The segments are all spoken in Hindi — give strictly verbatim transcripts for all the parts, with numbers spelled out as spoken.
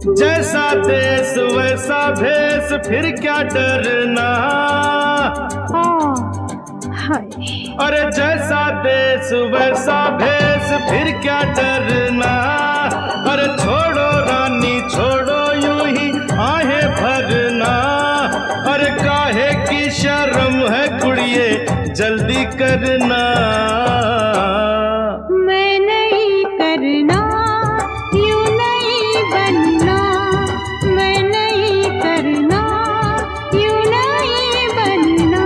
जैसा देश वैसा भेष, फिर क्या डरना। अरे जैसा देश वैसा भेष, फिर क्या डरना। अरे छोड़ो रानी छोड़ो यूं ही आहें भरना। अरे काहे की शर्म है कुड़िए, जल्दी करना। मैं नहीं करना, यूं नहीं बनना। मैं नहीं करना, यूं नहीं बनना।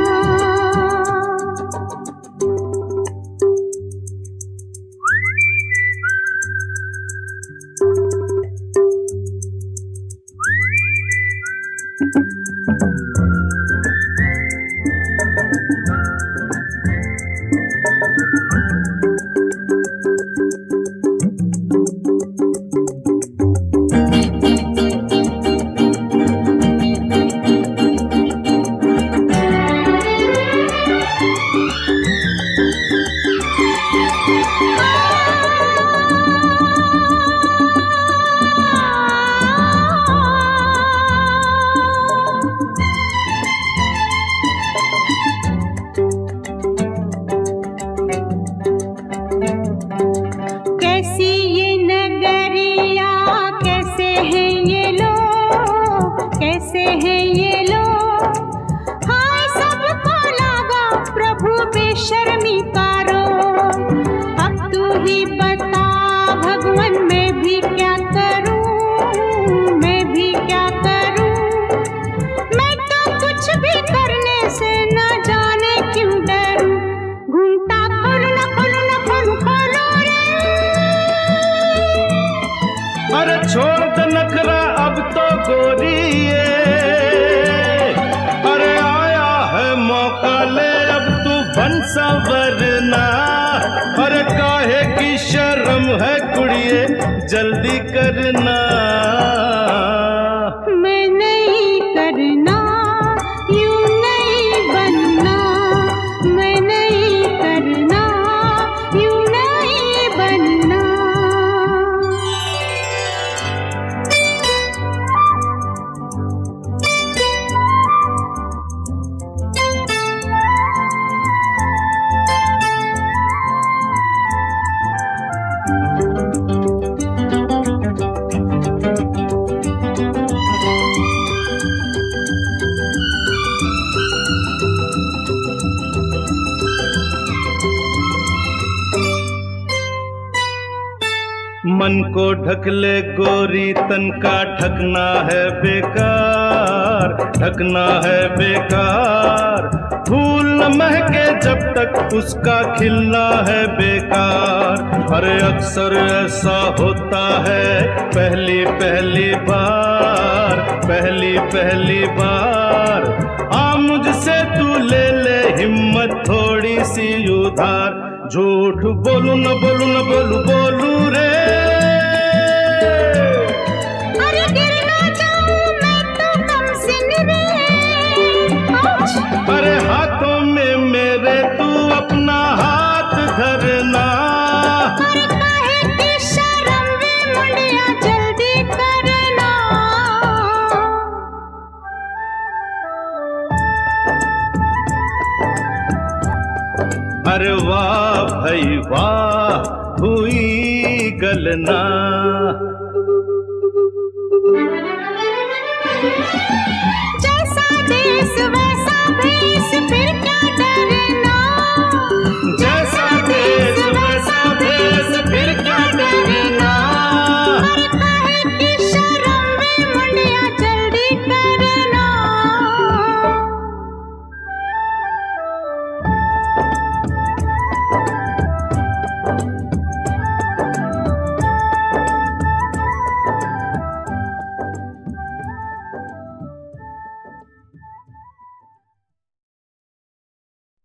कैसी ये नगरिया, कैसे हैं ये लोग, कैसे हैं ये लोग। हाय सबको लागा प्रभु बेशर्मी का रोग। अब तू ही बता भगवान, मैं भी क्या करूं, मैं भी क्या करूं। मैं तो कुछ भी करने से न जाने क्यों डरूं। घूमता खोलो न खोलो न खोलो खोलो रे। अरे छोड़ दे नखरा अब तो गोरिए। अरे आया है मौका, ले अब तू बन संवरना। अरे काहे की शर्म है कुड़िए, जल्दी करना। मैं नहीं करना, यूं नहीं बनना। मैं नहीं करना, यूं नहीं बनना। मन को ढक ले गोरी, तन का ढकना है बेकार, ढकना है बेकार। फूल न महके जब तक उसका खिलना है बेकार। अरे अक्सर ऐसा होता है पहली पहली बार, पहली पहली बार। आ मुझसे तू ले ले हिम्मत थोड़ी सी उधार। झूठ बोलू न बोलू न बोलू बोलू रे। अरे गिर ना जाऊं मैं तो कम सिन रे। अरे हाथों में मेरे तू अपना हाथ धरना। अरे काहे की शर्म वे मुंडिया, जल्दी करना। अरे वाह भाई वाह, हुई गलना। जैसा देश वैसा भेष, फिर क्या